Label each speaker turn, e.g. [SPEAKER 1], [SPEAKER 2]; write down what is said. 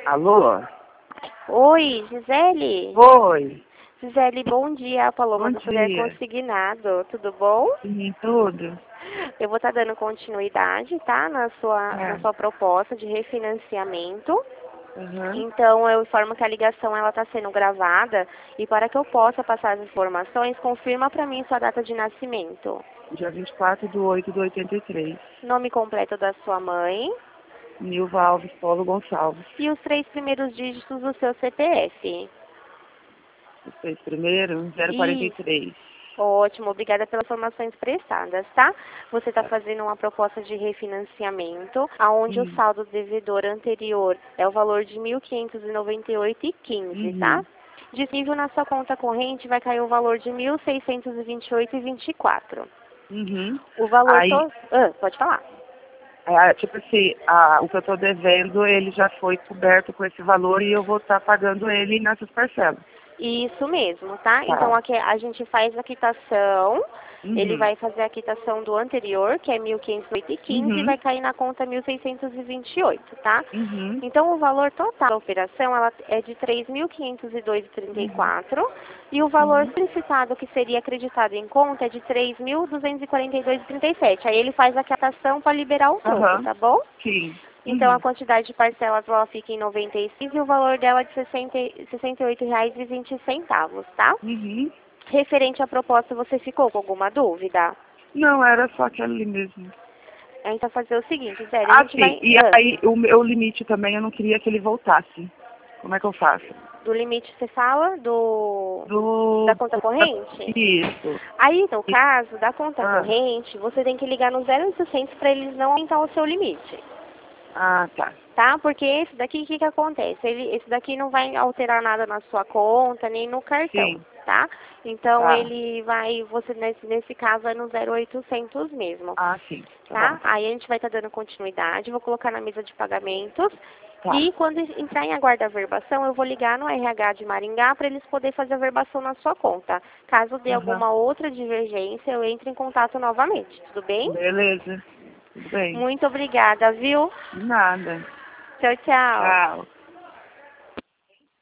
[SPEAKER 1] Alô?
[SPEAKER 2] Oi, Gisele?
[SPEAKER 1] Oi.
[SPEAKER 2] Gisele, bom dia. A Paloma
[SPEAKER 1] Bom
[SPEAKER 2] do Poder
[SPEAKER 1] dia.
[SPEAKER 2] Consignado. Tudo bom?
[SPEAKER 1] Sim, tudo?
[SPEAKER 2] Eu vou estar dando continuidade, tá? Na sua proposta de refinanciamento.
[SPEAKER 1] Uhum.
[SPEAKER 2] Então, eu informo que a ligação ela está sendo gravada e para que eu possa passar as informações, confirma para mim sua data de nascimento.
[SPEAKER 1] Dia 24/8/83.
[SPEAKER 2] Nome completo da sua mãe
[SPEAKER 1] Nilva Alves Paulo Gonçalves.
[SPEAKER 2] e os 3 primeiros dígitos do seu CPF.
[SPEAKER 1] Os 6 primeiros,
[SPEAKER 2] E
[SPEAKER 1] 043.
[SPEAKER 2] Ótimo, obrigada pelas informações prestadas, tá? Você está
[SPEAKER 1] Tá.
[SPEAKER 2] fazendo uma proposta de refinanciamento, aonde o
[SPEAKER 1] Uhum.
[SPEAKER 2] saldo devedor anterior é o valor de R$ 1.598,15, tá?
[SPEAKER 1] Uhum.
[SPEAKER 2] Disponível na sua conta corrente vai cair o valor de R$ 1.628,24.
[SPEAKER 1] Uhum.
[SPEAKER 2] O valor
[SPEAKER 1] Aí,
[SPEAKER 2] todo... pode falar.
[SPEAKER 1] tipo assim, o que eu tô devendo, ele já foi coberto com esse valor e eu vou estar pagando ele nessas parcelas.
[SPEAKER 2] Isso mesmo, tá? Então
[SPEAKER 1] Tá.
[SPEAKER 2] aqui a gente faz a quitação, ele
[SPEAKER 1] Uhum.
[SPEAKER 2] vai fazer a quitação do anterior, que é 1.508,15, e
[SPEAKER 1] Uhum.
[SPEAKER 2] vai cair na conta 1.628, tá?
[SPEAKER 1] Uhum.
[SPEAKER 2] Então o valor total da operação ela é de 3.502,34 e
[SPEAKER 1] Uhum.
[SPEAKER 2] quatro e o valor
[SPEAKER 1] Uhum.
[SPEAKER 2] solicitado que seria acreditado em conta é de 3.242,37. Aí ele faz a quitação para liberar o troco,
[SPEAKER 1] Aham.
[SPEAKER 2] tá bom?
[SPEAKER 1] Sim.
[SPEAKER 2] Então, a
[SPEAKER 1] Uhum.
[SPEAKER 2] quantidade de parcelas ela fica em 96 e o valor dela é de R$ 68,20, tá?
[SPEAKER 1] Uhum.
[SPEAKER 2] Referente à proposta, você ficou com alguma dúvida?
[SPEAKER 1] Não, era só aquele ali mesmo.
[SPEAKER 2] A gente vai fazer o seguinte, Zé, a
[SPEAKER 1] Ah,
[SPEAKER 2] gente
[SPEAKER 1] sim.
[SPEAKER 2] vai...
[SPEAKER 1] E aí, o meu limite também, eu não queria que ele voltasse. Como é que eu faço?
[SPEAKER 2] do limite, você fala da
[SPEAKER 1] Do...
[SPEAKER 2] conta corrente?
[SPEAKER 1] Isso.
[SPEAKER 2] Aí, no caso da conta
[SPEAKER 1] Ah,
[SPEAKER 2] corrente, você tem que ligar no 0800 para eles não aumentar o seu limite.
[SPEAKER 1] tá.
[SPEAKER 2] Tá? Porque esse daqui, o que que acontece? Esse daqui não vai alterar nada na sua conta, nem no cartão,
[SPEAKER 1] Sim.
[SPEAKER 2] tá? Então,
[SPEAKER 1] Tá.
[SPEAKER 2] ele vai, você nesse caso, é no 0800 mesmo,
[SPEAKER 1] Ah, sim. Tá bom.
[SPEAKER 2] tá? Aí a gente vai estar dando continuidade, vou colocar na mesa de pagamentos.
[SPEAKER 1] Tá.
[SPEAKER 2] E quando entrar em aguardo a verbação, eu vou ligar no RH de Maringá para eles poderem fazer a verbação na sua conta. Caso dê
[SPEAKER 1] Aham.
[SPEAKER 2] alguma outra divergência, eu entro em contato novamente, tudo bem?
[SPEAKER 1] Beleza. Tudo bem.
[SPEAKER 2] Muito obrigada, viu?
[SPEAKER 1] Nada.
[SPEAKER 2] Tchau, tchau.
[SPEAKER 1] Tchau.